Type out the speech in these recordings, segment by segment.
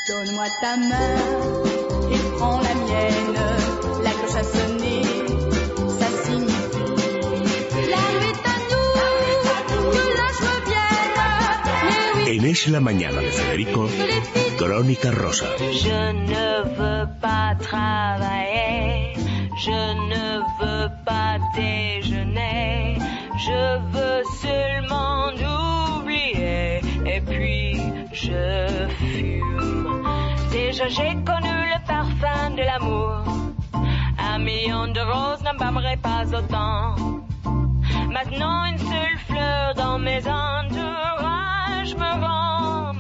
Donne-moi ta main et prends la mienne. La cloche a sonné, ça signifie la nuit est à nous, que la joie vienne. En Es la Mañana de Federico, Crónica Rosa. Je ne veux pas travailler, je ne veux pas déjeuner, je veux seulement oublier et puis je fume. Déjà j'ai connu le parfum de l'amour, 1 million de roses n'embâmerait pas autant. Maintenant une seule fleur dans mes entourages me rend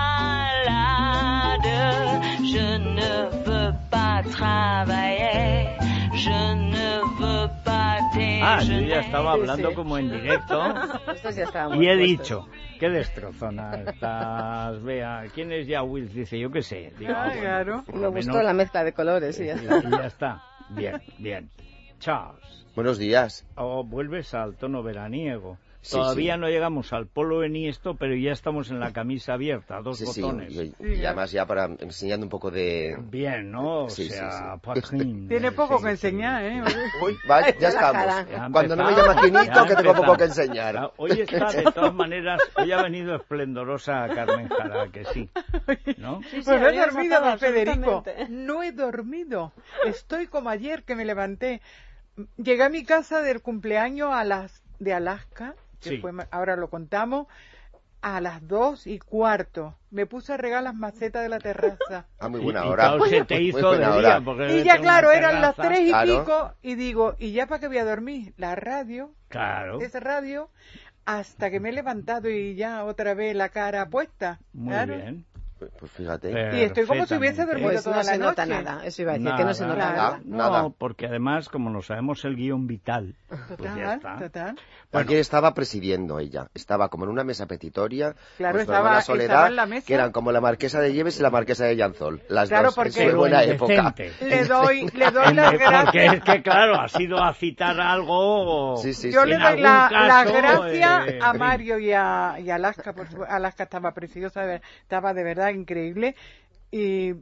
malade. Je ne veux pas travailler, je ne veux pas déjeuner. Yo ya estaba hablando como en directo y he dicho, qué destrozona estás, Bea. ¿Quién es ya Will? Dice, yo qué sé. Digo, Claro. Me gustó la mezcla de colores y ya está. Y ya está. Bien. Charles. Buenos días. Vuelves al tono veraniego. Sí, Todavía sí. no llegamos al polo esto, pero ya estamos en la camisa abierta, dos botones. Y además ya para enseñando un poco de... Bien, ¿no? O Sí, sea, sí. patrín. Tiene poco Sí, que enseñar, ¿eh? Uy, vaya, ya estamos. Ya Cuando no me empezamos, llama Quinito, ya que tengo poco empezamos. que enseñar. Hoy está, de todas maneras, hoy ha venido esplendorosa Carmen Jara, que sí, ¿no? Pues no he había dormido, notado don Federico. absolutamente. No he dormido. Estoy como ayer que me levanté. Llegué a mi casa del cumpleaños de Alaska, que Sí. fue, ahora lo contamos, a las 2:15. Me puse a regar las macetas de la terraza. Ah, muy buena Y hora. claro, se te Muy hizo buena de hora. día, porque Y debe ya tener claro, una eran las terraza. 3 y Claro. pico, y digo, ¿y ya para qué voy a dormir? La radio, Claro, esa radio, hasta que me he levantado y ya otra vez la cara puesta. muy Claro. bien. Pues fíjate. Y estoy como si hubiese dormido Pues toda no la se nota noche. nada, eso iba a decir, que no se nota Nada. nada. Nada. No, porque además, como no sabemos el guión vital, pues ya está. Total. Ayer estaba presidiendo ella. Estaba como en una mesa petitoria. Claro, con su estaba hermana Soledad, estaba en la mesa. que eran como la marquesa de Lleves y la marquesa de Llanzol. Las Claro, dos. porque- Eso es Pero buena época. indecente. Le doy las Porque gracias. es que, claro, ha sido a citar algo... Sí, sí, Yo sí. le en doy algún las caso, gracias a en fin. Mario y a Alaska, porque Alaska estaba preciosa, estaba de verdad increíble, y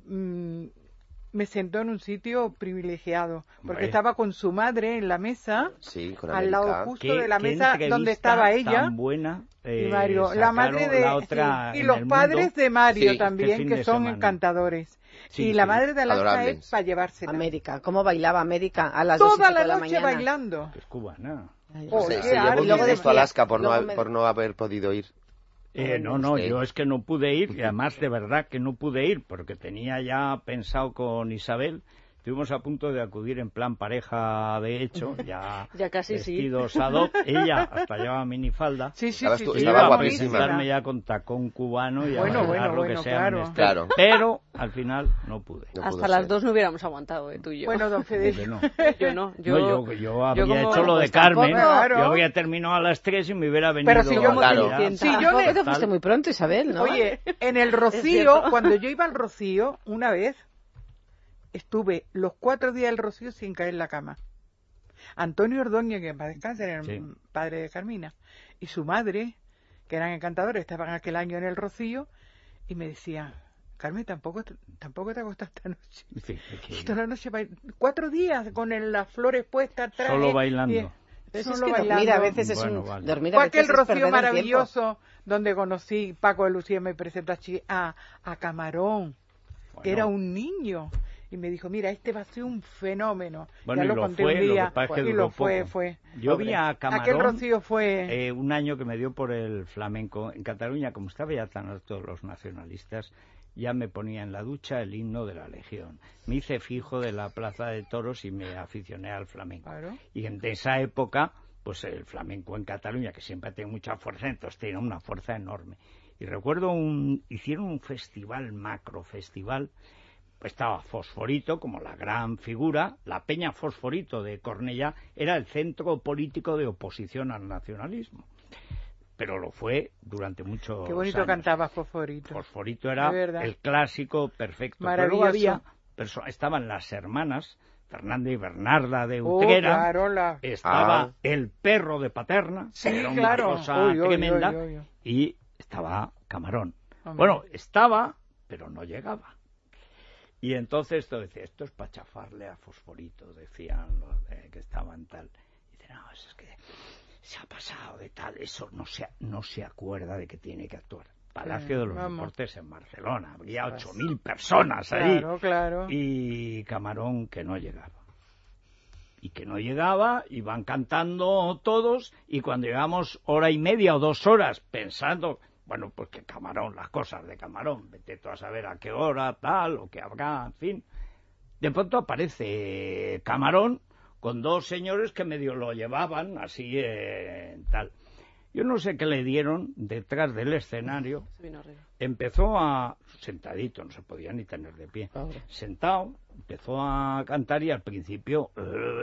me sentó en un sitio privilegiado, porque Hombre. estaba con su madre en la mesa, Sí, con al América. lado justo de la mesa donde entrevista estaba ella. tan buena, Y Mario, la madre sacaron de la otra sí, y en los el padres mundo. de Mario Sí, también, fin que de son semana. encantadores. Sí, y la sí. madre de Alaska Adorables. es para llevársela. América, ¿cómo bailaba América a las 2 y Toda pico de la la noche mañana? bailando. Que es cubana. Ay, Oh, Se qué llevó arte. un Y luego disgusto decía- a Alaska por luego no haber podido ir. No, Sí. yo es que no pude ir, y además de verdad que no pude ir, porque tenía ya pensado con Isabel, estuvimos a punto de acudir en plan pareja, de hecho, ya, Ya casi sí. vestidos ad hoc, ella hasta llevaba minifalda, Sí, sí, Estabas sí, tú- sí, iba estaba a guapísima. presentarme ya con tacón cubano y a Bueno, bailar lo que bueno, sea claro. menester. Claro. Pero al final no pude. No Hasta pudo las ser. 2 no hubiéramos aguantado, tú y yo. Bueno, don Porque Federico. no. yo no. Yo había como- hecho lo de pues Carmen, tampoco, claro. yo había terminado a las 3 y me hubiera venido... Pero si yo me- Claro. Si yo Tampoco le- te fuiste muy pronto, Isabel, ¿no? Oye, en el Es Rocío, cierto. cuando yo iba al Rocío, una vez, estuve los 4 días del Rocío sin caer en la cama. Antonio Ordóñez, que en paz descanse, era el Sí. padre de Carmina, y su madre, que eran encantadores, estaban aquel año en el Rocío, y me decían, Carmen, tampoco te acostaste esta noche. Sí, Y toda la noche, 4 días con las flores puestas atrás. Solo bailando. Pero si solo es que bailando. dormir a veces es Bueno, un... vale. Dormir a Fue veces aquel es Rocío perder el tiempo. maravilloso donde conocí, Paco de Lucía me presentó a Camarón, que Bueno. era un niño, y me dijo, mira, este va a ser un fenómeno. Bueno, Ya y lo lo conté fue, un lo que día, pasa es que y duró lo fue, poco. fue. Yo vi a Aquel Camarón Rocío fue... un año que me dio por el flamenco en Cataluña, como estaba ya tan alto los nacionalistas, ya me ponía en la ducha el himno de la Legión. Me hice fijo de la Plaza de Toros y me aficioné al flamenco. Claro. Y en esa época, pues el flamenco en Cataluña, que siempre tiene mucha fuerza, entonces tenía una fuerza enorme. Y recuerdo hicieron un festival, macrofestival, pues estaba Fosforito como la gran figura, la Peña Fosforito de Cornellá era el centro político de oposición al nacionalismo. Pero lo fue durante muchos Qué bonito años. cantaba Fosforito. Fosforito era De verdad. el clásico perfecto. Pero Maravilloso. luego había estaban las hermanas Fernanda y Bernarda de Oh, Utrera, claro, estaba el perro de Paterna, Sí, que era una claro. cosa Uy, uy, tremenda, uy, uy, uy. y estaba Camarón. Hombre. Bueno, estaba, pero no llegaba. Y entonces todo decía, esto es para chafarle a Fosforito, decían los que estaban tal. Y dice, no, es que se ha pasado de tal, eso no se acuerda de que tiene que actuar. Palacio de los Deportes en Barcelona, había 8.000 personas ahí. Claro. Y Camarón que no llegaba. Y van cantando todos, y cuando llegamos hora y media o 2 horas pensando, bueno, pues que Camarón, las cosas de Camarón, vete tú a saber a qué hora, tal, o qué habrá, en fin. De pronto aparece Camarón con 2 señores que medio lo llevaban, así, tal. Yo no sé qué le dieron detrás del escenario. Empezó sentadito, no se podía ni tener de pie. Sentado, empezó a cantar y al principio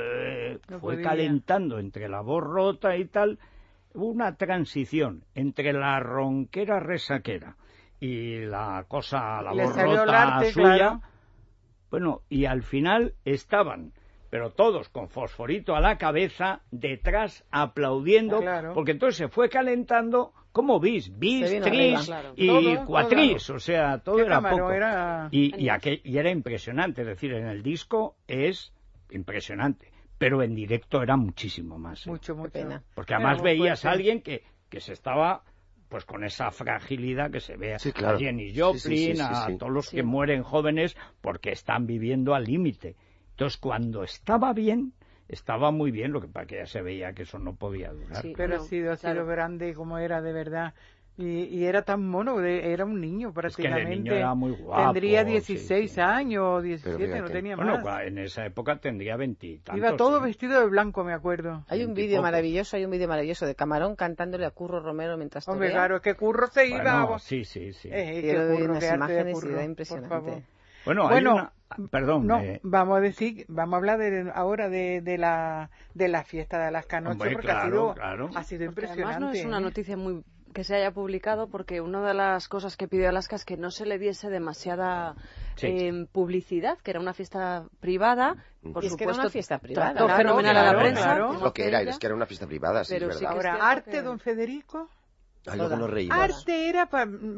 fue calentando entre la voz rota y tal. Hubo una transición entre la ronquera resaquera y la voz rota suya. Claro. Bueno, y al final estaban, pero todos con Fosforito a la cabeza, detrás aplaudiendo, porque entonces se fue calentando, como bis, tris y cuatris, o sea, todo era poco. Y era impresionante, es decir, en el disco es impresionante, pero en directo era muchísimo más. Mucho pena. Porque además veías a alguien que se estaba, pues con esa fragilidad que se ve a Jenny Joplin, a todos los que mueren jóvenes porque están viviendo al límite. Entonces, cuando estaba bien, estaba muy bien, lo que para que ya se veía que eso no podía durar. Sí, pero ha sido grande como era de verdad. Y era tan mono, era un niño prácticamente. Es que el niño era muy guapo. Tendría 16 años, 17, no tenía más. Bueno, en esa época tendría 20 y tantos. Iba todo vestido de blanco, me acuerdo. Hay un vídeo maravilloso de Camarón cantándole a Curro Romero mientras torea. Hombre, claro, es que Curro se iba... Bueno, sí. Quiero ver unas imágenes y da impresionante. Bueno, perdón. No, vamos a hablar ahora de la fiesta de Alaska Noche, porque ha sido impresionante. Además no es una noticia muy que se haya publicado, porque una de las cosas que pidió Alaska es que no se le diese demasiada publicidad, que era una fiesta privada. Por supuesto, que era una fiesta privada. Trató fenomenal a la prensa. Lo que era, que era una fiesta privada, sí, pero es verdad. Ahora, arte, don Federico. Luego nos reímos. Arte era,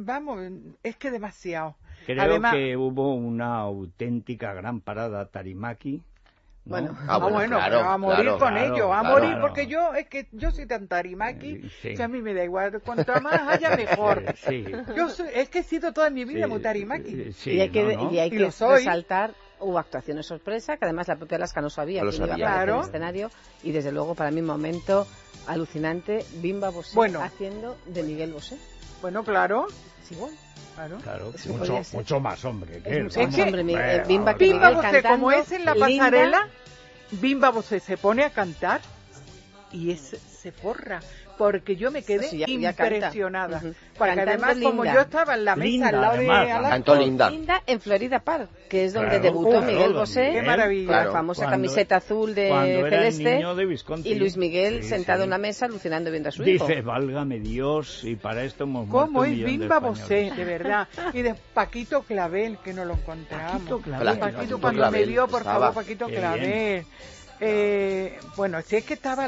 es que demasiado. Creo Además, que hubo una auténtica gran parada Tarimaki. ¿no? Bueno, claro, a morir con ellos, morir, porque yo soy tan tarimaki que a mí me da igual, cuanto más haya mejor. Es que he sido toda mi vida muy tarimaki. Y hay que resaltar, hubo actuaciones sorpresa, que además la propia Alaska no sabía que iba a aparecer en el escenario, y desde luego para mí un momento alucinante, Bimba Bosé haciendo de Miguel Bosé. Bueno, claro. Es igual. Claro, mucho más hombre que él. Bimba Bosé, como es en la pasarela, Bimba Bosé se pone a cantar y se forra, porque yo me quedé impresionada. Porque además, como yo estaba en la mesa al lado de Alaska, cantó Linda en Florida Park, que es donde debutó Miguel Bosé. Qué maravilla. Con la famosa camiseta azul de Celeste, y Luis Miguel sentado en la mesa alucinando viendo a su hijo. Dice, válgame Dios, y para esto hemos muerto ¿Cómo es Bimba Bosé, de verdad? Y de Paquito Clavel, que nos lo encontramos. Paquito cuando me vio, por favor, Paquito Clavel. Bueno, si es que estaba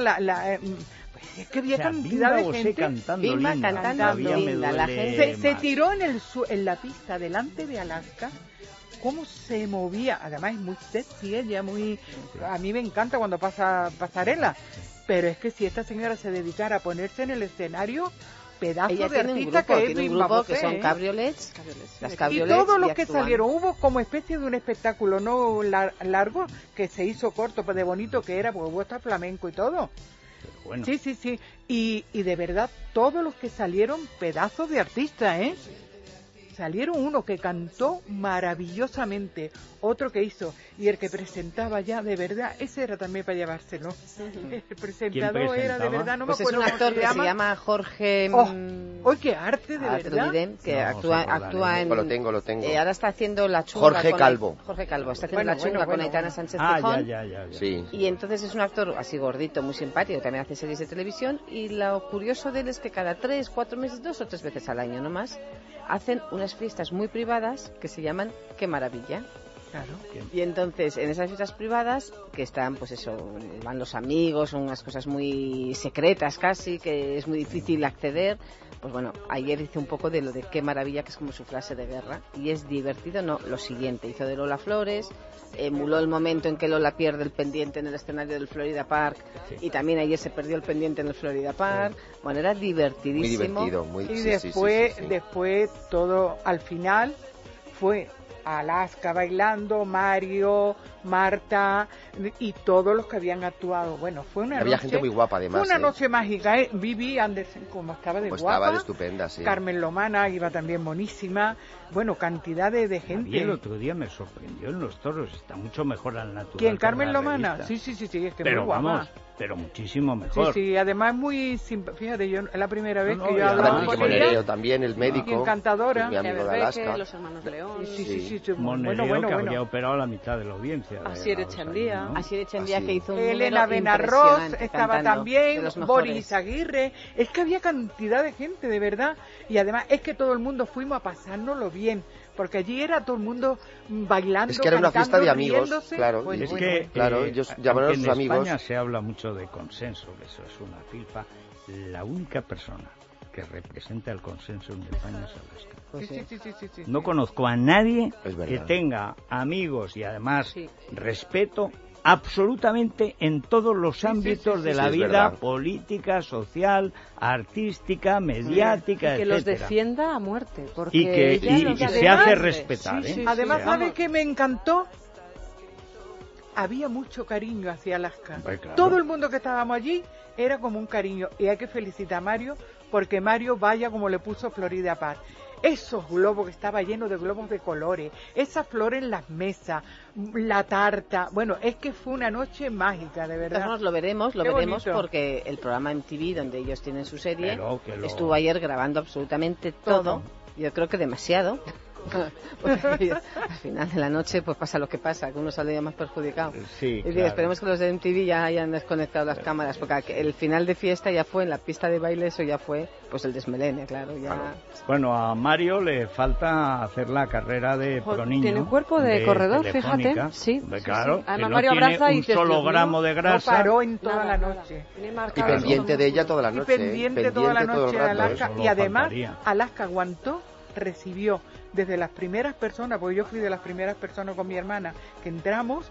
es que había cantidad de gente cantando Linda. La gente se tiró en la pista delante de Alaska. Cómo se movía, además es muy sexy ella, a mí me encanta cuando pasa pasarela, pero es que si esta señora se dedicara a ponerse en el escenario, pedazo ella de artista que es Bimba Bosé, que son cabriolets, las y cabriolets, todos los que salieron, hubo como especie de un espectáculo no largo, que se hizo corto, pero de bonito que era, porque hubo hasta flamenco y todo. Bueno. Sí, y de verdad todos los que salieron, pedazos de artistas, salieron uno que cantó maravillosamente, otro que hizo, y el que presentaba ya, de verdad, ese era también para llevárselo. El presentador era de verdad, no me acuerdo. Es un actor que se llama Jorge... ¡Oh, qué arte, de verdad! Que actúa en... Lo tengo. Ahora está haciendo La Chunga Jorge Calvo, está haciendo La Chunga con Aitana Sánchez Gijón. Ya. Sí. Y entonces es un actor así gordito, muy simpático, también hace series de televisión, y lo curioso de él es que cada 3-4 meses, 2 o 3 veces al año, no más, hacen unas fiestas muy privadas que se llaman Qué Maravilla. Claro. Y entonces, en esas fiestas privadas, que están, pues eso, van los amigos, son unas cosas muy secretas casi, que es muy difícil acceder. Pues bueno, ayer hice un poco de lo de qué maravilla, que es como su frase de guerra. Y es divertido, no, lo siguiente. Hizo de Lola Flores, emuló el momento en que Lola pierde el pendiente en el escenario del Florida Park. Sí. Y también ayer se perdió el pendiente en el Florida Park. Sí. Bueno, era divertidísimo. Muy divertido. Y después todo, al final, fue Alaska bailando, Mario, Marta y todos los que habían actuado. Bueno, fue una Había gente muy guapa, además. Fue una noche mágica, ¿eh? Vivi Anderson, como estaba de guapa. Estaba de estupenda, sí. Carmen Lomana iba también buenísima. Bueno, cantidad de gente. Y el otro día me sorprendió en los toros. Está mucho mejor al natural. ¿Quién? ¿Carmen Lomana? Sí, es que pero muy guapa. Vamos, pero muchísimo mejor. Sí, además muy fíjate, yo es la primera vez que yo hablo con ella. También el médico. Encantadora. Mi amigo de Alaska. Los hermanos León. Sí. Bueno. Que habría operado la mitad de la audiencia. Asier Echandía, que hizo un Elena Benarroz estaba también, Boris Aguirre. Es que había cantidad de gente, de verdad. Y además es que todo el mundo fuimos a pasárnoslo bien. Porque allí era todo el mundo bailando, es que era una fiesta de amigos, riéndose. claro. Pues, es que, claro, ellos llamaron a sus amigos. En España se habla mucho de consenso, que eso es una filfa. La única persona que representa el consenso en España es Alaska. Sí. No conozco a nadie que tenga amigos y además respeto absolutamente en todos los ámbitos de la vida política, social, artística, mediática, y que etcétera. Los defienda a muerte, porque y que se hace respetar. Además, ¿sabe qué me encantó? Había mucho cariño hacia Alaska. Claro. Todo el mundo que estábamos allí era como un cariño, y hay que felicitar a Mario, porque Mario vaya como le puso Florida Park. Esos globos, que estaba lleno de globos de colores, esas flores en las mesas, la tarta. Bueno, es que fue una noche mágica, de verdad. Entonces, lo veremos porque el programa MTV, donde ellos tienen su serie, estuvo ayer grabando absolutamente todo. Yo creo que demasiado. Porque al final de la noche pues pasa lo que pasa, que uno sale ya más perjudicado. Sí, y esperemos que los de MTV ya hayan desconectado las cámaras, porque el final de fiesta ya fue en la pista de baile, eso ya fue pues el desmelene, claro. Bueno, a Mario le falta hacer la carrera de proniño. Tiene cuerpo de corredor, fíjate. Sí. Claro, además no Mario abraza tiene y un solo gramo de grasa. No paró en toda la noche. Y pendiente de ella toda la noche. Y pendiente toda la noche de Alaska. Y además faltaría. Alaska aguantó, recibió desde las primeras personas, porque yo fui de las primeras personas con mi hermana que entramos,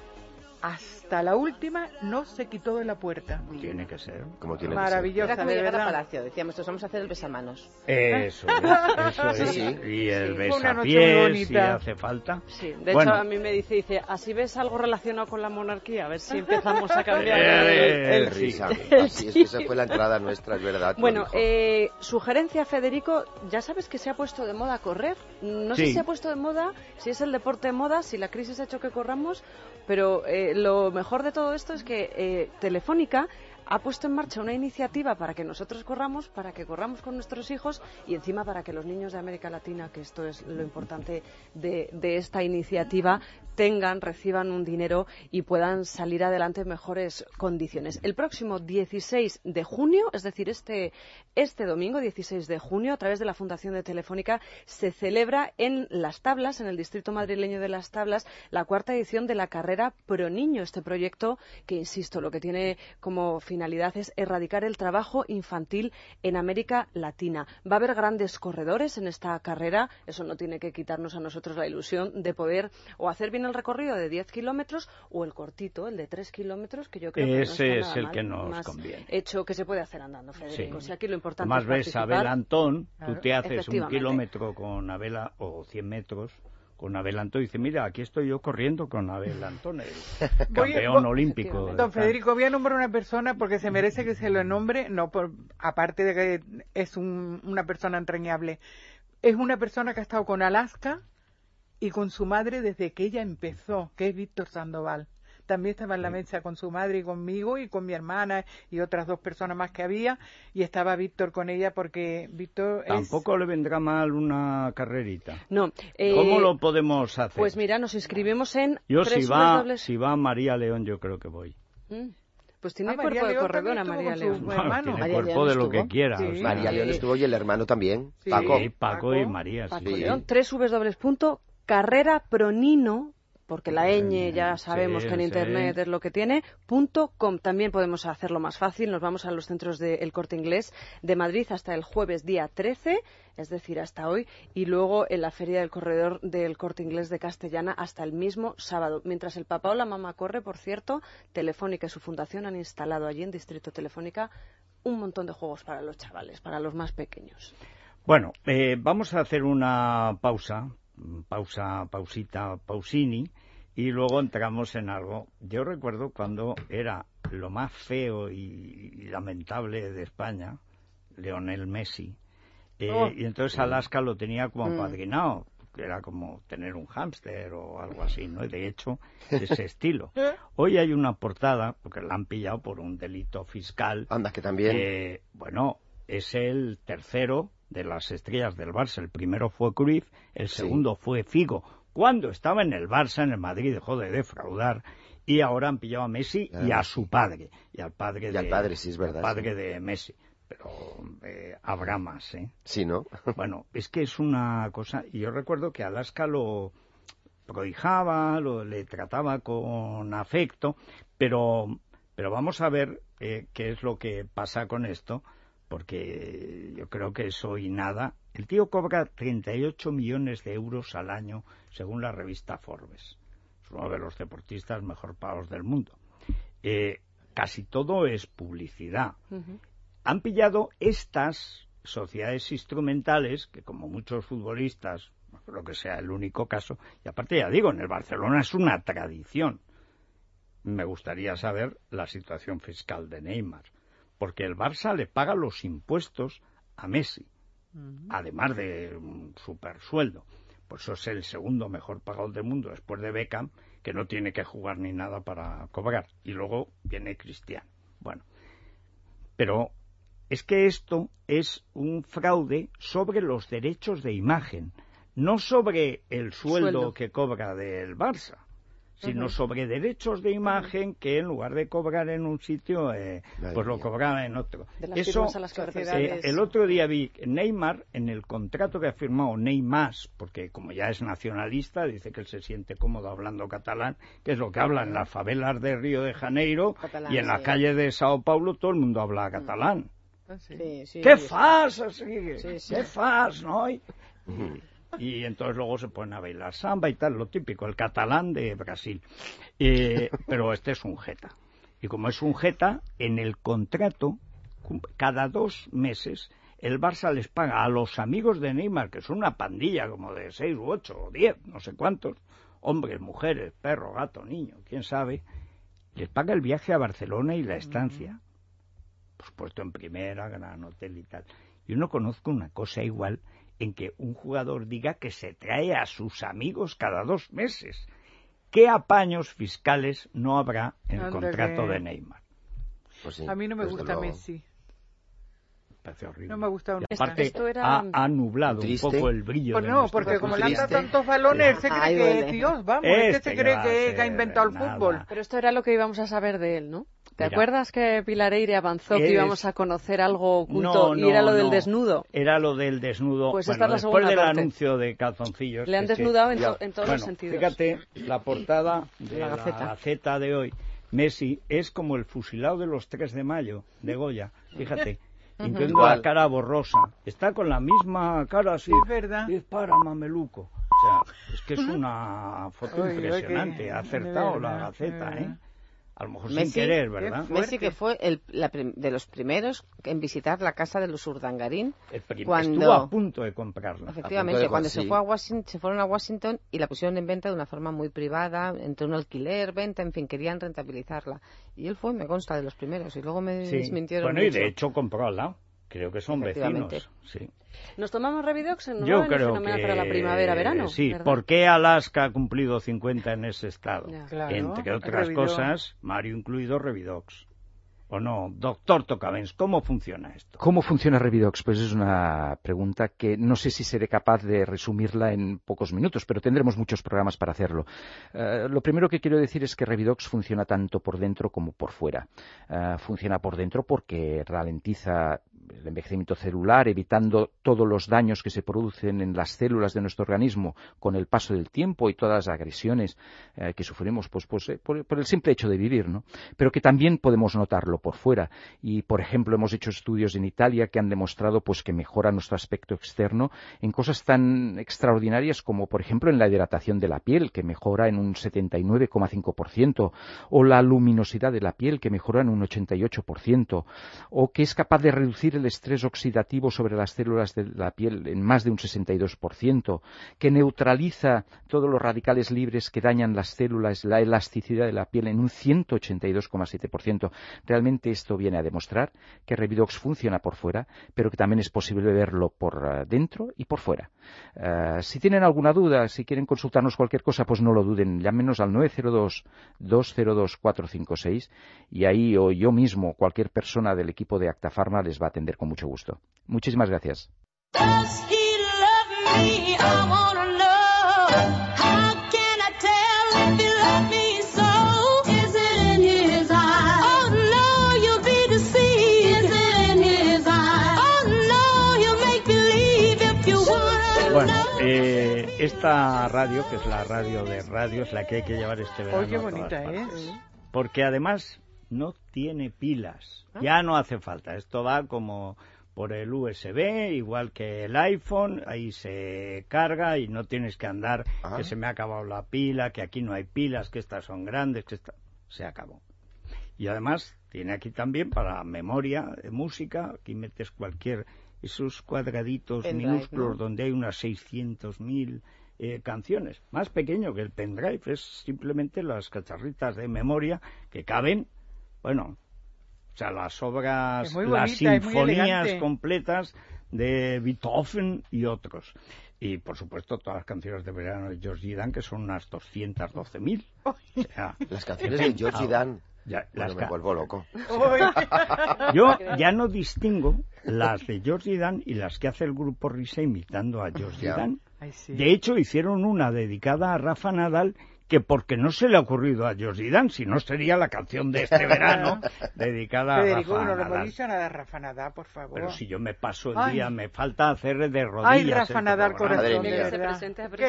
hasta la última no se quitó de la puerta. Tiene que ser. Como tiene maravillosa, era como de llegar verdad. a Palacio, decíamos, vamos a hacer el besamanos. Eso es. Sí. Y el Fue una noche besapiés, muy si bonita. hace falta. Sí, de hecho a mí me dice, así ves algo relacionado con la monarquía, a ver si empezamos a cambiar el risa. Así es que esa fue la entrada nuestra, es verdad. Bueno, sugerencia, Federico, ya sabes que se ha puesto de moda correr. No sé si se ha puesto de moda, si es el deporte de moda, si la crisis ha hecho que corramos, pero lo mejor de todo esto es que Telefónica ha puesto en marcha una iniciativa para que nosotros corramos, para que corramos con nuestros hijos y encima para que los niños de América Latina, que esto es lo importante de esta iniciativa, reciban un dinero y puedan salir adelante en mejores condiciones. El próximo 16 de junio, es decir, este domingo 16 de junio, a través de la Fundación de Telefónica, se celebra en Las Tablas, en el distrito madrileño de Las Tablas, la 4ª edición de la carrera Pro Niño, este proyecto que, insisto, lo que tiene como finalidad es erradicar el trabajo infantil en América Latina. Va a haber grandes corredores en esta carrera, eso no tiene que quitarnos a nosotros la ilusión de poder o hacer bien el recorrido de 10 kilómetros o el cortito, el de 3 kilómetros, que yo creo que ese no está es nada el mal, que nos más conviene. Hecho que se puede hacer andando, Federico. Sí. O sea, aquí lo importante Más es ves a participar. Abel Antón, tú te haces un Efectivamente. kilómetro con Abel o 100 metros con Abel Antón y dice, mira, aquí estoy yo corriendo con Abel Antón, el campeón olímpico. Don Federico, voy a nombrar una persona porque se merece que se lo nombre, aparte de que es una persona entrañable. Es una persona que ha estado con Alaska y con su madre desde que ella empezó, que es Víctor Sandoval. También estaba en la mesa con su madre y conmigo y con mi hermana y otras 2 personas más que había, y estaba Víctor con ella porque Víctor Tampoco le vendrá mal una carrerita. No. ¿Cómo lo podemos hacer? Pues mira, nos inscribimos en... Yo si va María León, yo creo que voy. Pues tiene cuerpo de corredora María León. Tiene cuerpo de lo que quiera. Sí. O sea, María León estuvo y el hermano también, Sí. Paco. Sí, Paco y María. Paco Sí. León, www.carrerapronino.com porque la ñ ya sabemos que en Internet es lo que tiene, .com. También podemos hacerlo más fácil, nos vamos a los centros del Corte Inglés de Madrid hasta el jueves día 13, es decir, hasta hoy, y luego en la Feria del Corredor del Corte Inglés de Castellana hasta el mismo sábado. Mientras el papá o la mamá corre, por cierto, Telefónica y su fundación han instalado allí en Distrito Telefónica un montón de juegos para los chavales, para los más pequeños. Bueno, vamos a hacer una pausini, y luego entramos en algo. Yo recuerdo cuando era lo más feo y lamentable de España, Lionel Messi, y entonces Alaska lo tenía como apadrinado, que era como tener un hámster o algo así, ¿no? De hecho, ese estilo. Hoy hay una portada, porque la han pillado por un delito fiscal. Anda, que también. Bueno, es el tercero de las estrellas del Barça. El primero fue Cruyff, el segundo fue Figo. Cuando estaba en el Barça, en el Madrid, dejó de defraudar, y ahora han pillado a Messi y a su padre. Y al padre sí, es verdad. Al padre de Messi. Pero habrá más, ¿eh? Sí, ¿no? Bueno, es que es una cosa... Y yo recuerdo que Alaska lo prohijaba, le trataba con afecto, pero vamos a ver qué es lo que pasa con esto, porque yo creo que eso y nada. El tío cobra 38 millones de euros al año, según la revista Forbes. Es uno de los deportistas mejor pagados del mundo. Casi todo es publicidad. Han pillado estas sociedades instrumentales, que como muchos futbolistas, no creo que sea el único caso, y aparte ya digo, en el Barcelona es una tradición. Me gustaría saber la situación fiscal de Neymar, porque el Barça le paga los impuestos a Messi, además de un supersueldo. Por eso es el segundo mejor pagado del mundo, después de Beckham, que no tiene que jugar ni nada para cobrar. Y luego viene Cristiano. Bueno, pero es que esto es un fraude sobre los derechos de imagen, no sobre el sueldo que cobra del Barça, sino sobre derechos de imagen que en lugar de cobrar en un sitio, pues lo cobraba en otro. Eso, a las el otro día vi Neymar, en el contrato que ha firmado Neymar, porque como ya es nacionalista, dice que él se siente cómodo hablando catalán, que es lo que habla en las favelas de Río de Janeiro, catalán, y en la calle de Sao Paulo todo el mundo habla catalán. ¿Qué fas? ¿Qué fas, no? Y entonces luego se ponen a bailar samba y tal, lo típico, el catalán de Brasil. Pero este es un jeta. Y como es un jeta, en el contrato, cada 2 meses, el Barça les paga a los amigos de Neymar, que son una pandilla como de 6 u 8 o 10, no sé cuántos, hombres, mujeres, perro, gato, niño, quién sabe, les paga el viaje a Barcelona y la estancia. Pues puesto en primera, gran hotel y tal. Yo no conozco una cosa igual en que un jugador diga que se trae a sus amigos cada 2 meses. ¿Qué apaños fiscales no habrá en el contrato de Neymar? Pues sí, a mí no me gusta Messi. Parece horrible. No me gusta una aparte, ha nublado un poco el brillo pues no, porque como le han dado tantos balones, se cree que Dios, vamos, se cree que ha inventado el fútbol. Pero esto era lo que íbamos a saber de él, ¿no? ¿Te acuerdas que Pilar Eire avanzó que íbamos a conocer algo oculto y era lo del desnudo? Era lo del desnudo. Pues bueno, esta es la después del parte. Anuncio de calzoncillos. Le han desnudado en todos los sentidos. Fíjate, la portada de la Gaceta de hoy, Messi es como el fusilado de los 3 de mayo de Goya. Fíjate. Incluyendo la cara borrosa. Está con la misma cara así. Es verdad. Dispara, mameluco. O sea, es que es una foto impresionante. Ha acertado la Gaceta, ¿eh? A lo mejor Messi, sin querer, ¿verdad? Messi, que fue de los primeros en visitar la casa de los Urdangarín. Cuando estuvo a punto de comprarla. Efectivamente, cuando se fueron a Washington y la pusieron en venta de una forma muy privada, entre un alquiler, venta, en fin, querían rentabilizarla. Y él fue, me consta, de los primeros, y luego me desmintieron Bueno, mucho. Y de hecho compró al lado. Creo que son vecinos. Sí. ¿Nos tomamos Revidox en Yo creo fenomenal para la primavera-verano? Sí, ¿verdad? ¿Por qué Alaska ha cumplido 50 en ese estado? Claro, entre otras cosas, Mario incluido, Revidox. ¿O no? Doctor Tocavens, ¿cómo funciona esto? ¿Cómo funciona Revidox? Pues es una pregunta que no sé si seré capaz de resumirla en pocos minutos, pero tendremos muchos programas para hacerlo. Lo primero que quiero decir es que Revidox funciona tanto por dentro como por fuera. Funciona por dentro porque ralentiza el envejecimiento celular, evitando todos los daños que se producen en las células de nuestro organismo con el paso del tiempo y todas las agresiones que sufrimos por el simple hecho de vivir, ¿no? Pero que también podemos notarlo por fuera. Y, por ejemplo, hemos hecho estudios en Italia que han demostrado pues que mejora nuestro aspecto externo en cosas tan extraordinarias como, por ejemplo, en la hidratación de la piel, que mejora en un 79,5%, o la luminosidad de la piel, que mejora en un 88%, o que es capaz de reducir el estrés oxidativo sobre las células de la piel en más de un 62%, que neutraliza todos los radicales libres que dañan las células, la elasticidad de la piel en un 182,7%. Realmente esto viene a demostrar que Revidox funciona por fuera, pero que también es posible verlo por dentro y por fuera. Si tienen alguna duda, si quieren consultarnos cualquier cosa, pues no lo duden, llámenos al 902-202-456 y ahí o yo mismo, cualquier persona del equipo de Acta Pharma les va a atender con mucho gusto. Muchísimas gracias. Bueno, esta radio, que es la radio de radio, es la que hay que llevar este verano. ¡Oh, qué bonita es! Porque además no tiene pilas. Ya no hace falta. Esto va como por el USB, igual que el iPhone, ahí se carga y no tienes que andar, que se me ha acabado la pila, que aquí no hay pilas, que estas son grandes, que se acabó. Y además tiene aquí también para memoria de música, aquí metes cualquier, esos cuadraditos minúsculos, ¿no? Donde hay unas 600.000 canciones, más pequeño que el pendrive, es simplemente las cacharritas de memoria que caben, bueno, o sea, las obras, las sinfonías completas de Beethoven y otros. Y, por supuesto, todas las canciones de verano de George Dan, que son unas 212.000. O sea, las canciones de George Dan. Me vuelvo loco. Yo ya no distingo las de George Dan y las que hace el grupo Risa imitando a George Dan. De hecho, hicieron una dedicada a Rafa Nadal, que porque no se le ha ocurrido a George Dan, si no sería la canción de este verano dedicada a Rafa Nadal. No le dicho nada a Rafa Nadal, por favor. Pero si yo me paso el día, me falta hacer de rodillas. Ay, Rafa Nadal, corazón, de verdad. Qué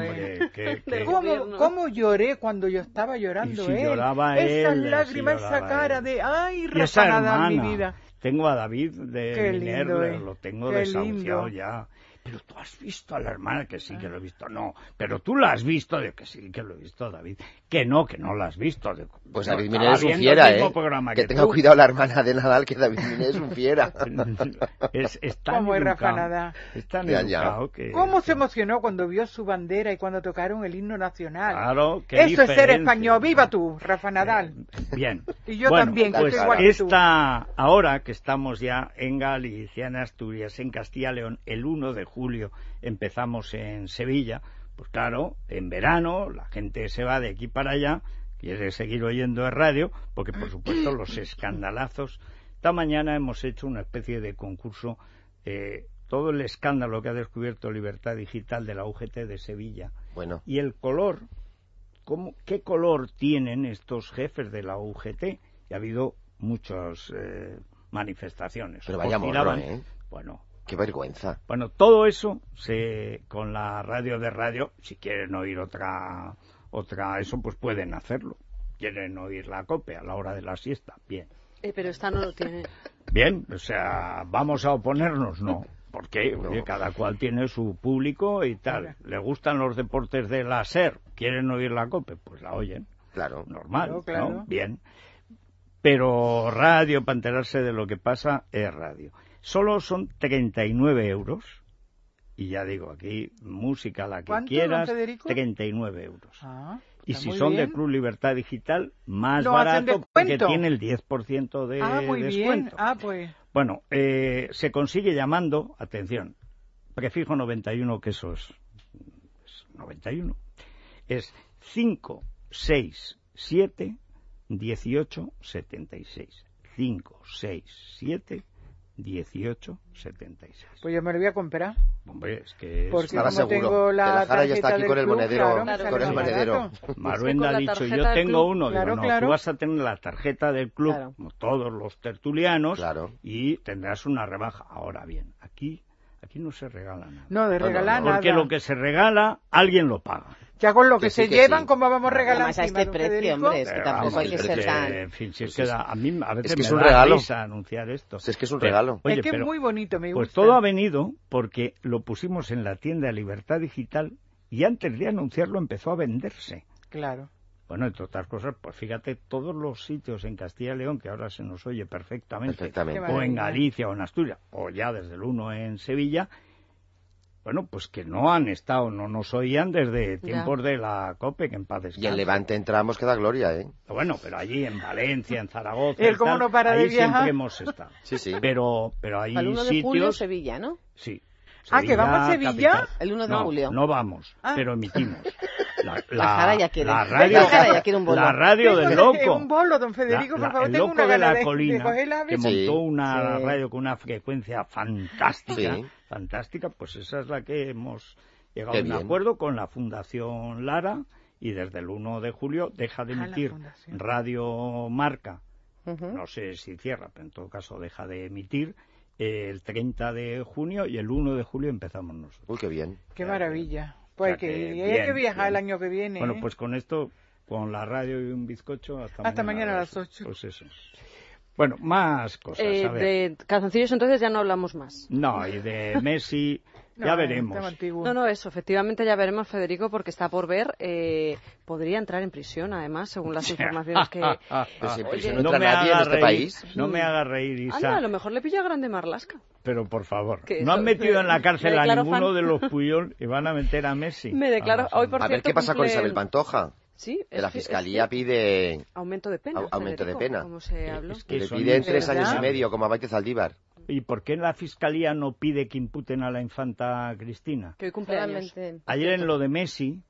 lindo, ¿Cómo lloré cuando yo estaba llorando? Y si lloraba él. Esas lágrimas, esa cara de, ay, Rafa Nadal, mi vida. Tengo a David de Minerva, lo tengo desahuciado ya. Pero tú has visto a la hermana, que sí que lo he visto. No, pero tú la has visto, de que sí que lo he visto, David. Que no la has visto. Pues David Miner es un fiera, que tenga cuidado la hermana de Nadal, que David Miner es un fiera. es tan ¿Cómo educado, es Rafa Nadal? Es tan educado que... ¿Cómo se emocionó cuando vio su bandera y cuando tocaron el himno nacional? Claro, qué Eso es ser español. ¡Viva tú, Rafa Nadal! Bien. Y yo también, que pues soy igual que tú. Ahora que estamos ya en Galicia, en Asturias, en Castilla y León, el 1 de julio empezamos en Sevilla, pues claro, en verano la gente se va de aquí para allá, quiere seguir oyendo el radio, porque por supuesto los escandalazos. Esta mañana hemos hecho una especie de concurso, todo el escándalo que ha descubierto Libertad Digital de la UGT de Sevilla. Bueno. Y el color, ¿qué color tienen estos jefes de la UGT? Y ha habido muchas manifestaciones. Pero vaya morro, Bueno, qué vergüenza. Bueno, todo eso con la radio de radio, si quieren oír otra eso, pues pueden hacerlo. Quieren oír la COPE a la hora de la siesta, bien. Pero esta no lo tiene. Bien, o sea, ¿vamos a oponernos? No. Porque cada cual tiene su público y tal. ¿Le gustan los deportes de la SER? ¿Quieren oír la COPE? Pues la oyen. Claro. Normal, claro. ¿No? Bien. Pero radio, para enterarse de lo que pasa, es radio. Solo son 39 euros. Y ya digo, aquí, música la que quieras, 39 euros. Y si son de Club Libertad Digital, más barato, porque tiene el 10% de descuento. Pues. Bueno, se consigue llamando, atención, prefijo 91, que eso es 91, es 567 1876. 567 1876. Pues yo me lo voy a comprar. Hombre, es que porque estaba seguro que la Jara ya está aquí con el monedero. Claro, con el monedero. Maruenda ha dicho, yo tengo uno. Digo, no, tú vas a tener la tarjeta del club, como todos los tertulianos, y tendrás una rebaja. Ahora bien, aquí no se regala nada. No, de regalar nada. Porque lo que se regala, alguien lo paga. Ya con lo que se llevan, ¿cómo vamos a regalar? Además, a este precio, hombre, es que tampoco hay que ser tan... En fin, si es que a mí a veces me da risa anunciar esto. Es que es un regalo. Oye, es que es muy bonito, me gusta. Pues todo ha venido porque lo pusimos en la tienda de Libertad Digital y antes de anunciarlo empezó a venderse. Claro. Bueno, entre otras cosas, pues fíjate, todos los sitios en Castilla y León, que ahora se nos oye perfectamente. O en Galicia o en Asturias, o ya desde el 1 en Sevilla, bueno, pues que no han estado, no nos oían desde tiempos de la COPE, que en paz descanse. Y en Levante entramos que da gloria, ¿eh? Bueno, pero allí en Valencia, en Zaragoza, ¿El cómo no para de ahí viajar? siempre hemos estado. Sí. Pero hay el 1 de sitios... julio, Sevilla, ¿no? Sí. Sevilla, ¿que vamos a Sevilla? Capital. El 1 de julio. No vamos, pero emitimos. La Jara ya quiere. La radio, un bolo. La radio del loco. Un bolo, don Federico, por favor, el tengo loco una de gana la colina, que montó una Sí. radio con una frecuencia fantástica, Sí. fantástica, pues esa es la que hemos llegado Qué a un bien. acuerdo con la Fundación Lara, y desde el 1 de julio deja de emitir Radio Marca. No sé si cierra, pero en todo caso deja de emitir el 30 de junio y el 1 de julio empezamos nosotros. Uy, qué bien. Qué maravilla. Pues O sea que hay que viajar bien. el año que viene. Bueno, pues con esto, con la radio y un bizcocho, hasta mañana a las 8. Pues eso. Bueno, más cosas. A ver. De calzoncillos entonces ya no hablamos más. No, y de Messi ya veremos. No, eso, efectivamente ya veremos, Federico, porque está por ver. Podría entrar en prisión, además, según las informaciones que... Pues en Oye, prisión no entra nadie en este país. No me haga reír, Isa. Anda, a lo mejor le pilla a Grande Marlaska. Pero por favor, Que no han metido en la cárcel a ninguno fan. de los Puyol y van a meter a Messi. Me declaro, hoy por A ver cierto, qué pasa con cumple- Isabel Pantoja. Sí, Que la Fiscalía pide... aumento de pena. Aumento de Federico, pena. como se habló. Es que Le son piden 3 años y inexplicables. medio, como a Maite Zaldívar. ¿Y por qué la Fiscalía no pide que imputen a la infanta Cristina? Que hoy cumpleaños. Solamente... Ayer en lo de Messi,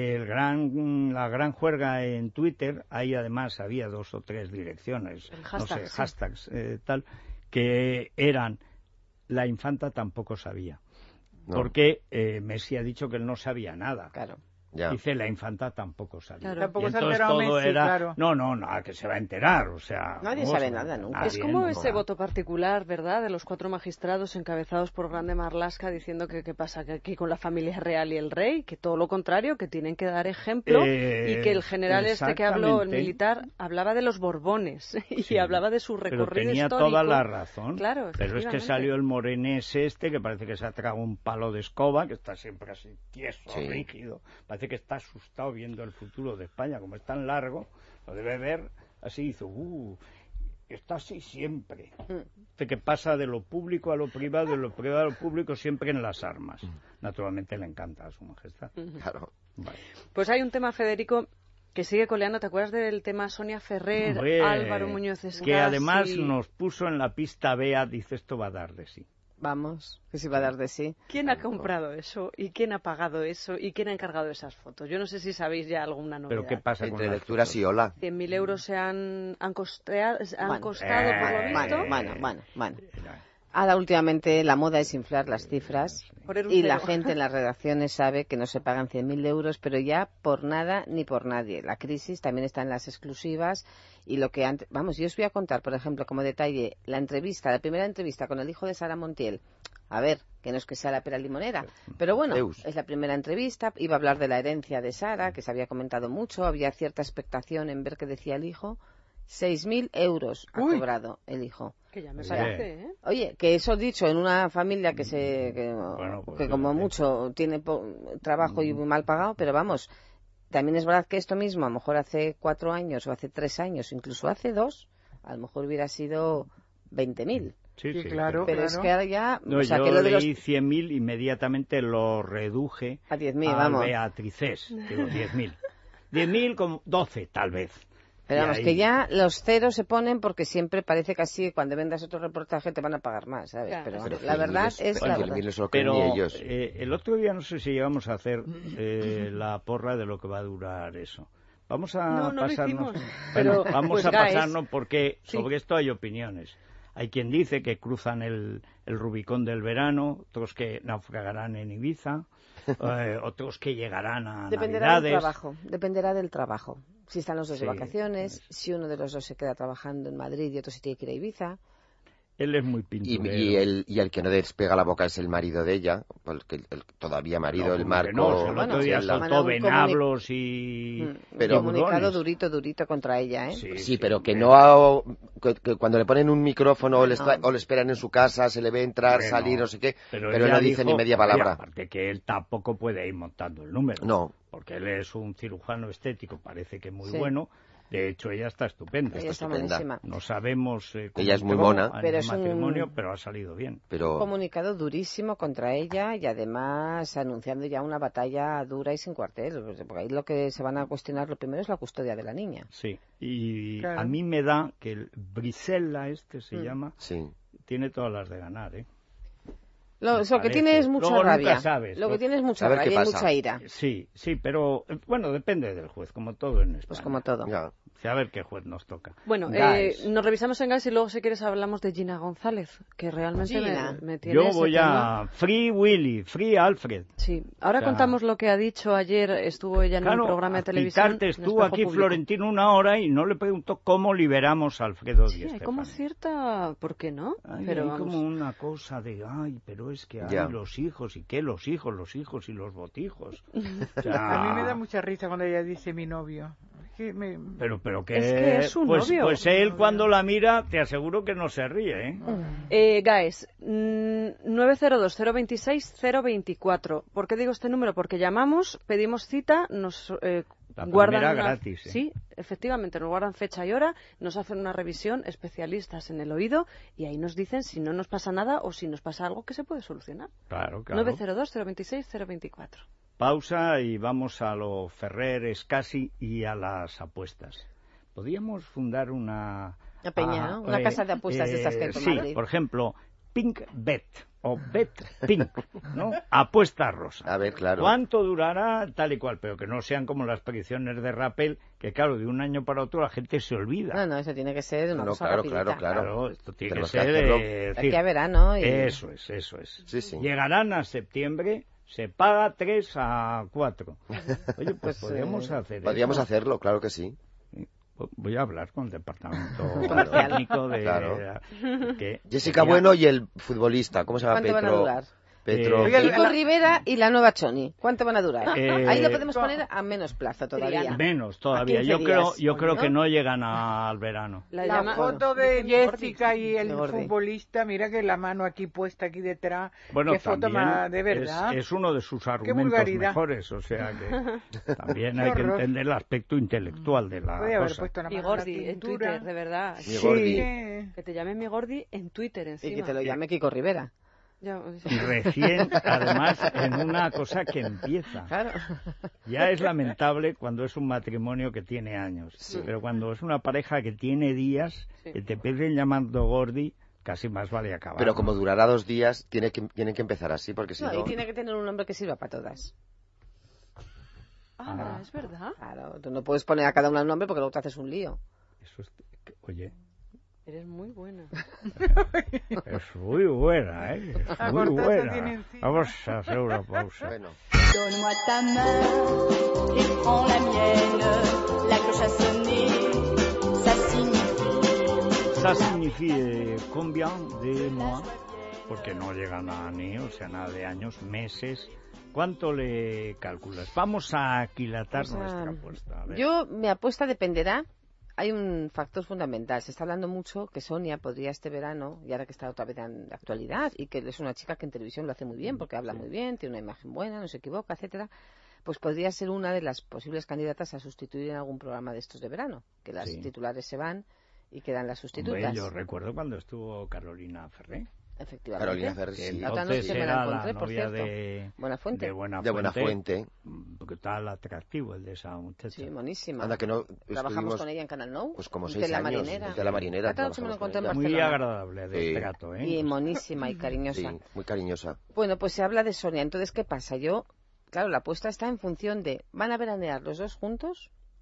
la gran juerga en Twitter, ahí además había 2 o 3 direcciones, El hashtag, no sé, sí. hashtags, tal, que eran, la infanta tampoco sabía. No. Porque Messi ha dicho que él no sabía nada. Claro. Ya. Dice, la infanta tampoco sabía. Claro. Tampoco Y se ha entonces enterado todo Messi, era, claro. no, que se va a enterar, o sea... Nadie ¿cómo sabe se va a nada enterar? nunca. Nadie, Es como nunca. ese voto particular, ¿verdad?, de los 4 magistrados encabezados por Grande Marlaska diciendo que qué pasa que aquí con la familia real y el rey, que todo lo contrario, que tienen que dar ejemplo y que el general este que habló, el exactamente. militar, hablaba de los Borbones y Sí. hablaba de su recorrido Pero tenía histórico. toda la razón. Claro, pero es que efectivamente. salió el morenés este, que parece que se ha tragado un palo de escoba, que está siempre así tieso, Sí. rígido. Parece que está asustado viendo el futuro de España. Como es tan largo, lo debe ver así, hizo, está así siempre. De que pasa de lo público a lo privado, de lo privado a lo público, siempre en las armas. Naturalmente le encanta a su majestad. Claro. Vale. Pues hay un tema, Federico, que sigue coleando. ¿Te acuerdas del tema Sonia Ferrer, Hombre, Álvaro Muñoz Escas? que además y... nos puso en la pista Bea, dice, esto va a dar de sí. Vamos, que se va a dar de sí. ¿Quién ha comprado eso? ¿Y quién ha pagado eso? ¿Y quién ha encargado esas fotos? Yo no sé si sabéis ya alguna novedad. Pero ¿qué pasa con Entre las lecturas fotos? y hola. 100.000 euros se han costado, Bueno, por lo visto. Bueno. Ahora últimamente la moda es inflar las cifras Poner un y la cero. gente en las redacciones sabe que no se pagan 100.000 euros, pero ya por nada ni por nadie. La crisis también está en las exclusivas y lo que antes... Vamos, yo os voy a contar, por ejemplo, como detalle, la primera entrevista con el hijo de Sara Montiel. A ver, que no es que sea la pera limonera, pero bueno, es la primera entrevista. Iba a hablar de la herencia de Sara, que se había comentado mucho, había cierta expectación en ver qué decía el hijo. 6.000 euros ha cobrado el hijo. Que ya me Oye. parece, ¿eh? Oye, que eso dicho en una familia que Bueno, pues que como fíjate. mucho tiene trabajo y muy mal pagado, pero vamos, también es verdad que esto mismo, a lo mejor hace 4 años o hace 3 años, incluso hace 2, a lo mejor hubiera sido 20.000. Sí, claro. Pero es que ahora ya... No, o sea, yo que lo de leí los... 100.000, inmediatamente lo reduje A 10.000, a vamos. Beatrices. Digo, 10.000. 10.000 como 12, tal vez. Pero Y vamos, ahí- que ya los ceros se ponen porque siempre parece que así cuando vendas otro reportaje te van a pagar más, ¿sabes? Claro. Pero, Pero la verdad es la verdad. 100.000 no se lo creen Pero ni ellos. el otro día no sé si llegamos a hacer la porra de lo que va a durar eso. Vamos a pasarnos. Pero, vamos pues, a pasarnos guys, porque sobre esto hay opiniones. Hay quien dice que cruzan el Rubicón del verano, otros que naufragarán en Ibiza, otros que llegarán a Navidades. Dependerá del trabajo. Si están los dos de vacaciones, si uno de los dos se queda trabajando en Madrid y otro se tiene que ir a Ibiza. Él es muy pinturero. Y el que no despega la boca es el marido de ella, porque todavía marido, el Marco... No, el otro día soltó venablos y... Pero comunicado durito contra ella, ¿eh? Sí, pero que no... Que cuando le ponen un micrófono o le esperan en su casa, se le ve entrar, salir, no sé qué, pero él no dice ni media palabra. Aparte que él tampoco puede ir montando el número. No. Porque él es un cirujano estético, parece que muy bueno. De hecho, ella está estupenda. Ella está buenísima. No sabemos cómo ella es muy mona, pero es matrimonio, pero ha salido bien. Un comunicado durísimo contra ella y además anunciando ya una batalla dura y sin cuartel. Porque ahí lo que se van a cuestionar lo primero es la custodia de la niña. Sí, y a mí me da que el Brisella se llama, tiene todas las de ganar, ¿eh? Lo que tiene es mucha rabia. Lo que tiene es mucha rabia y mucha ira. Sí, pero bueno, depende del juez, como todo en España. Pues como todo. Ya. A ver qué juez nos toca. Bueno, nos revisamos en Guys y luego si quieres hablamos de Gina González, que realmente me tiene... Yo voy a Free Willy, Free Alfred. Sí, ahora contamos lo que ha dicho ayer, estuvo ella en un programa de televisión. Estuvo aquí público. Florentino una hora y no le preguntó cómo liberamos a Alfredo Di Stéfano. Sí, hay como cierta... ¿Por qué no? Pero hay como una cosa de, pero es que hay los hijos, ¿y qué? Los hijos y los botijos. A mí me da mucha risa cuando ella dice mi novio. Pero que... Es que es su novio. Pues él cuando la mira, te aseguro que no se ríe, ¿eh? Guys, 902-026-024. ¿Por qué digo este número? Porque llamamos, pedimos cita, nos guardan gratis, ¿eh? Sí, efectivamente, nos guardan fecha y hora, nos hacen una revisión, especialistas en el oído, y ahí nos dicen si no nos pasa nada o si nos pasa algo que se puede solucionar. Claro. 902-026-024. Pausa y vamos a lo Ferrer Escasi y a las apuestas. Podríamos fundar una peña, ¿no? Una casa de apuestas de estas que hay por Madrid. Por ejemplo, Pink Bet o Bet Pink, ¿no? Apuesta rosa. A ver, claro. ¿Cuánto durará tal y cual? Pero que no sean como las predicciones de Rappel, que claro, de un año para otro la gente se olvida. No, eso tiene que ser una cosa rapidita. Claro, esto tiene que ser... Aquí a verano. Eso es. Sí. Llegarán a septiembre... Se paga 3 a 4. Oye, pues podríamos hacer Podríamos hacerlo, claro que sí. Voy a hablar con el departamento técnico de... Jessica Bueno y el futbolista, ¿cómo se llama? ¿Cuánto van a durar? Kiko Rivera y la nueva Choni. ¿Cuánto van a durar? Ahí lo podemos poner a menos plazo todavía. Menos todavía. Yo creo que no llegan al verano. La foto de Jessica y el futbolista, mira que la mano aquí puesta aquí detrás. Bueno, qué foto más de verdad. Es uno de sus argumentos mejores, o sea que también hay que entender el aspecto intelectual de la cosa. Mi Gordi en Twitter, de verdad. Mi Gordi. Que te llame mi Gordi en Twitter encima. Y que te lo llame Kiko Rivera. Recién, además, en una cosa que empieza. Claro. Ya es lamentable cuando es un matrimonio que tiene años, pero cuando es una pareja que tiene días, que te empiecen llamando Gordi, casi más vale acabar. Pero como durará 2 días, tienen que empezar así, porque si no... y tiene que tener un nombre que sirva para todas. ¿Es verdad? Claro, tú no puedes poner a cada una un nombre porque luego te haces un lío. Eso es... Oye... Eres muy buena. Es muy buena, ¿eh? Es muy buena. Vamos a hacer una pausa. Bueno. Donne-moi ta main et prends la mienne. La cloche a sonné, ça signifie combien de mois, porque no llegan a ni, o sea, nada de años, meses. ¿Cuánto le calculas? Vamos a aquilatar nuestra apuesta. Mi apuesta dependerá. Hay un factor fundamental. Se está hablando mucho que Sonia podría este verano, y ahora que está otra vez en la actualidad, y que es una chica que en televisión lo hace muy bien, porque habla muy bien, tiene una imagen buena, no se equivoca, etcétera, pues podría ser una de las posibles candidatas a sustituir en algún programa de estos de verano, que las titulares se van y quedan las sustitutas. Hombre, yo recuerdo cuando estuvo Carolina Ferré. Efectivamente. Carolina Ferrer, sí. Entonces era la novia de Buenafuente. Buenafuente. Brutal atractivo el de esa muchacha. Sí, buenísima. Anda, que no trabajamos con ella en Canal Nou. Pues como 6 años. De la Marinera. Muy agradable de trato, ¿eh? Y monísima y cariñosa. Sí, muy cariñosa. Bueno, pues se habla de Sonia. Entonces, ¿qué pasa? Claro, la apuesta está en función de, ¿van a veranear los dos juntos?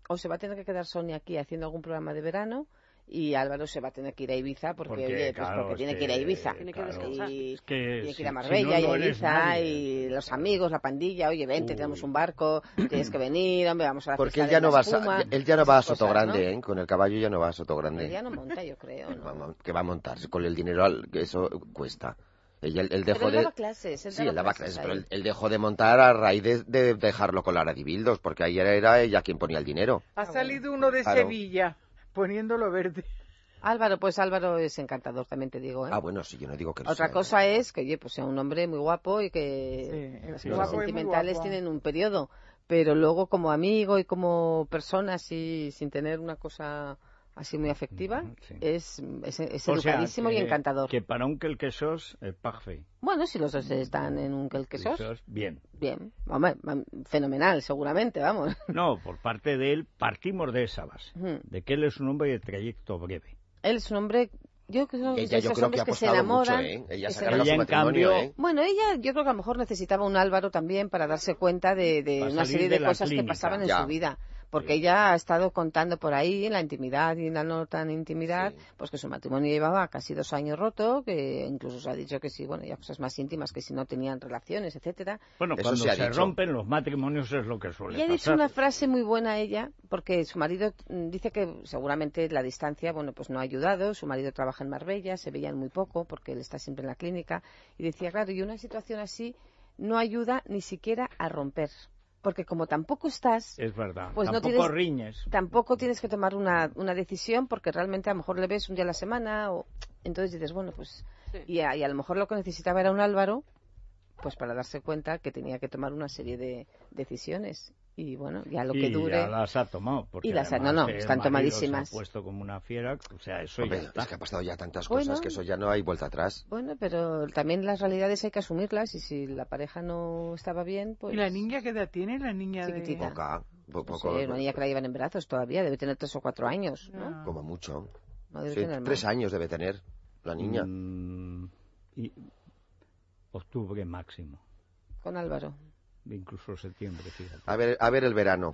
o se va a tener que quedar Sonia aquí haciendo algún programa de verano, y Álvaro se va a tener que ir a Ibiza porque tiene que ir a Ibiza. Tiene que descansar. Tiene que ir a Marbella y a Ibiza y los amigos, la pandilla, oye, vente, tenemos un barco, tienes que venir, hombre, vamos a la porque fiesta él ya no va a Sotogrande, ¿no? Con el caballo ya no va a Sotogrande. Él ya no monta, yo creo, ¿no? Que va a montar con el dinero que eso cuesta. Él dejó pero él daba clases. Él daba clases, pero él dejó de montar a raíz de dejarlo con Lara Dibildos, porque ahí era ella quien ponía el dinero. Ha salido uno de Sevilla poniéndolo verde. Álvaro, pues Álvaro es encantador, también te digo, ¿eh? Ah, bueno, sí, yo no digo que Otra cosa es que, oye, pues sea un hombre muy guapo y que las cosas sentimentales tienen un periodo, pero luego como amigo y como persona así, sin tener una cosa así muy afectiva, es educadísimo y encantador. Que para un quelquesos es parfait. Bueno, si los dos están en un quelquesos, bien. Hombre, fenomenal, seguramente, vamos. No, por parte de él partimos de esa base, de que él es un hombre de trayecto breve. Él es un hombre, yo creo que se enamoran. Ella en cambio, Bueno, ella yo creo que a lo mejor necesitaba un Álvaro también para darse cuenta de una serie de cosas que pasaban en su vida. Porque ella ha estado contando por ahí, en la intimidad y en la no tan intimidad, pues que su matrimonio llevaba casi 2 años roto, que incluso se ha dicho que sí, bueno, ya cosas más íntimas, que si no tenían relaciones, etcétera. Bueno, cuando se rompen los matrimonios es lo que suele pasar. Y ha dicho una frase muy buena ella, porque su marido dice que seguramente la distancia, bueno, pues no ha ayudado, su marido trabaja en Marbella, se veían muy poco, porque él está siempre en la clínica, y decía, claro, y una situación así no ayuda ni siquiera a romper. Porque como tampoco estás... Es verdad, pues tampoco riñes. Tampoco tienes que tomar una decisión porque realmente a lo mejor le ves un día a la semana o entonces dices, bueno, pues... Sí. Y a lo mejor lo que necesitaba era un Álvaro, pues para darse cuenta que tenía que tomar una serie de decisiones. Y bueno, ya lo que dure... Y ya las ha tomado, porque están tomadísimas. Se ha puesto como una fiera, o sea, eso ya está. Es que ha pasado ya tantas cosas que eso ya no hay vuelta atrás. Bueno, pero también las realidades hay que asumirlas y si la pareja no estaba bien, pues... ¿Y la niña qué edad tiene? La niña chiquitita. Poco. No sé, una niña que la llevan en brazos todavía, debe tener 3 o 4 años, ¿no? Como mucho. No debe tener 3 años debe tener la niña. Y octubre máximo. Con Álvaro. Incluso septiembre, fíjate. A ver el verano.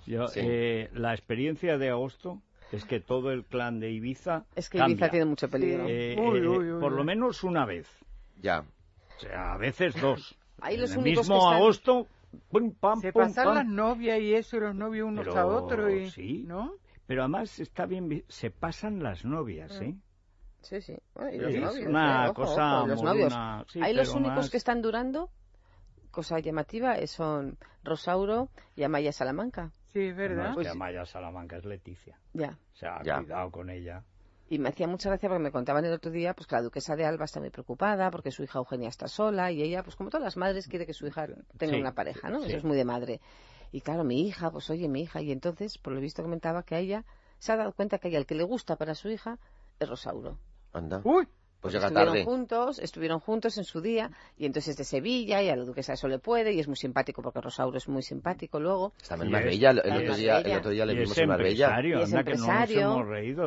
La experiencia de agosto es que todo el clan de Ibiza es que cambia. Ibiza tiene mucho peligro. Por lo menos una vez. Ya. O sea, a veces 2. Ahí los en el únicos mismo que están... agosto, se pasan las novias y eso, los novios unos a otros. Sí, ¿no? Pero además está bien, se pasan las novias, ¿eh? Sí. Bueno, y los novios, una cosa los novios. Sí, ahí los únicos que están durando, cosa llamativa, son Rosauro y Amaya Salamanca. Sí, es verdad. No, es que Amaya Salamanca es Leticia. Ya. O sea, cuidado con ella. Y me hacía mucha gracia porque me contaban el otro día pues que la duquesa de Alba está muy preocupada porque su hija Eugenia está sola y ella, pues como todas las madres, quiere que su hija tenga una pareja, ¿no? Eso es muy de madre. Y claro, mi hija, y entonces, por lo visto comentaba que a ella se ha dado cuenta que a ella el que le gusta para su hija es Rosauro. Anda. ¡Uy! Pues llega tarde. Estuvieron juntos en su día y entonces es de Sevilla y a la duquesa eso le puede y es muy simpático porque Rosauro es muy simpático luego. Estaba en Marbella, el otro día le vimos en Marbella. Y es empresario. Que no nos hemos reído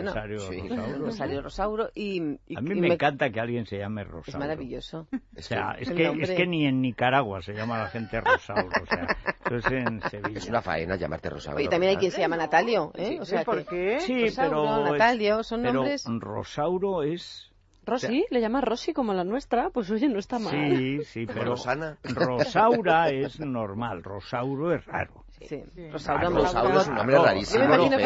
empresario Rosauro y a mí me encanta que alguien se llame Rosauro. Es maravilloso. O sea, es que ni en Nicaragua se llama la gente Rosauro, o sea, eso es en Sevilla. Es una faena llamarte Rosauro. Y también hay quien se llama Natalio, ¿eh? Sí, o sea, ¿por qué? Sí, Rosauro, Natalio, son nombres... Pero Rosauro es... Rosy, le llama Rosy como la nuestra, pues oye, no está mal. Sí, pero Rosana. Rosaura es normal, Rosauro es raro. Sí. Rosauro es un nombre rarísimo. Yo me imagino que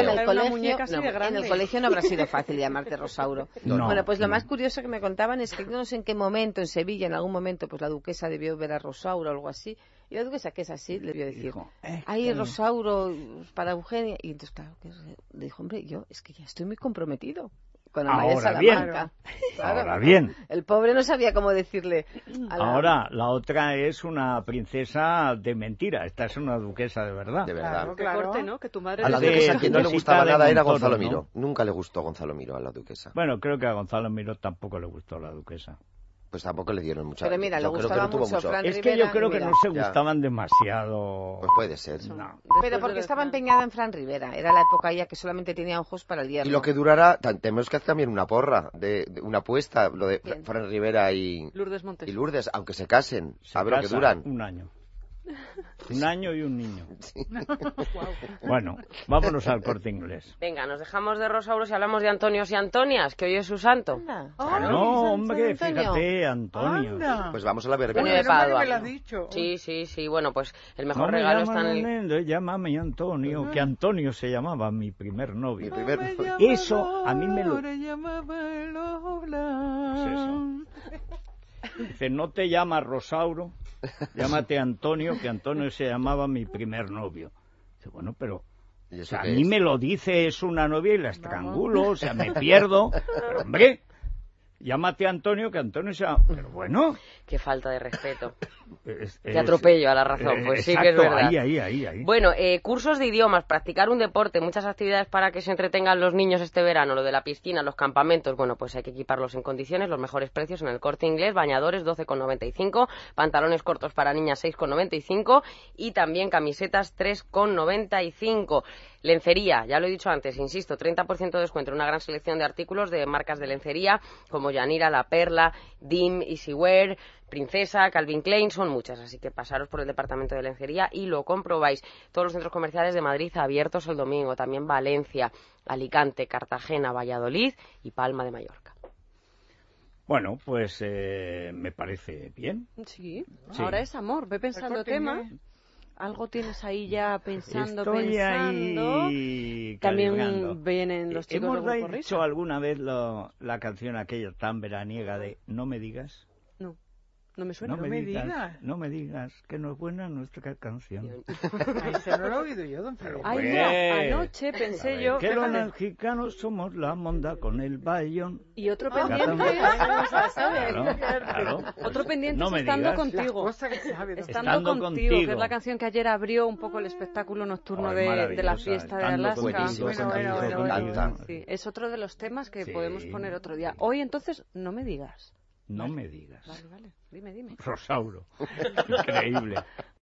en el colegio no habrá sido fácil llamarte Rosauro. Bueno, pues lo más curioso que me contaban es que no sé en qué momento, en Sevilla, en algún momento, pues la duquesa debió ver a Rosauro o algo así. Y la duquesa, que es así, le debió decir, ay, Rosauro, para Eugenia. Y entonces, claro, que le dijo, hombre, yo es que ya estoy muy comprometido. Con Amaya Salamanca. Ahora bien. El pobre no sabía cómo decirle. Ahora, la otra es una princesa de mentira. Esta es una duquesa de verdad. De verdad. Claro. Corte, ¿no? Que tu madre a la duquesa quien no le gustaba nada era Gonzalo Miró. Nunca le gustó Gonzalo Miró a la duquesa. Bueno, creo que a Gonzalo Miró tampoco le gustó la duquesa. Pues tampoco le dieron mucha... Pero mira, le gustaba mucho Fran Es que yo creo que no se gustaban demasiado... Pues puede ser. No. Pero porque estaba empeñada en Fran Rivera. Era la época ya que solamente tenía ojos para el hierro. Y lo que durará... Tenemos que hacer también una porra, de una apuesta, lo de Fran Rivera y Lourdes Montes. Y Lourdes, aunque se casen. A ver lo que duran. Un año. Un año y un niño. Bueno, vámonos al Corte Inglés. Venga, nos dejamos de Rosauros y hablamos de Antonios y Antonias, que hoy es su santo. No, hombre, fíjate, Antonio. Anda. Pues vamos a la verbena. De Padua. Me lo has dicho. Sí, bueno, pues el mejor regalo está en el... Llámame Antonio, que Antonio se llamaba mi primer novio. No Eso a mí me lo... Pues eso. Dice, no te llamas Rosauro, llámate Antonio, que Antonio se llamaba mi primer novio. Dice, bueno, pero o sea, a mí me lo dice, es una novia y la estrangulo, o sea, me pierdo. Pero, hombre, llámate Antonio, que Antonio se llama... Pero bueno... Qué falta de respeto. Qué atropello a la razón, pues sí que es verdad. Ahí. Bueno, cursos de idiomas, practicar un deporte, muchas actividades para que se entretengan los niños este verano, lo de la piscina, los campamentos, bueno, pues hay que equiparlos en condiciones, los mejores precios en el Corte Inglés, bañadores 12,95, pantalones cortos para niñas 6,95 y también camisetas 3,95. Lencería, ya lo he dicho antes, insisto, 30% de descuento en una gran selección de artículos de marcas de lencería como Yanira, La Perla, Dim, Easywear, Princesa, Calvin Klein, son muchas, así que pasaros por el departamento de lencería y lo comprobáis. Todos los centros comerciales de Madrid abiertos el domingo, también Valencia, Alicante, Cartagena, Valladolid y Palma de Mallorca. Bueno, pues me parece bien. Sí, ahora es amor, ve pensando tema. Algo tienes ahí ya pensando. Ahí también vienen los chicos de Grupo ¿Hemos Risa? dicho alguna vez la canción aquella tan veraniega de No me digas? No me suena. No me digas que no es buena nuestra canción. Eso no lo he oído yo, don Felipe. Ay, mira, anoche pensé yo... Que los mexicanos somos la monda con el bayón. Y otro pendiente... Claro. Otro pendiente No es me Estando digas. Contigo. Estando Contigo, contigo, que es la canción que ayer abrió un poco el espectáculo nocturno de la fiesta de Alaska. Bueno. Sí, es otro de los temas que podemos poner otro día. Hoy entonces, no me digas. No me digas. Vale. Dime. Rosauro. Increíble.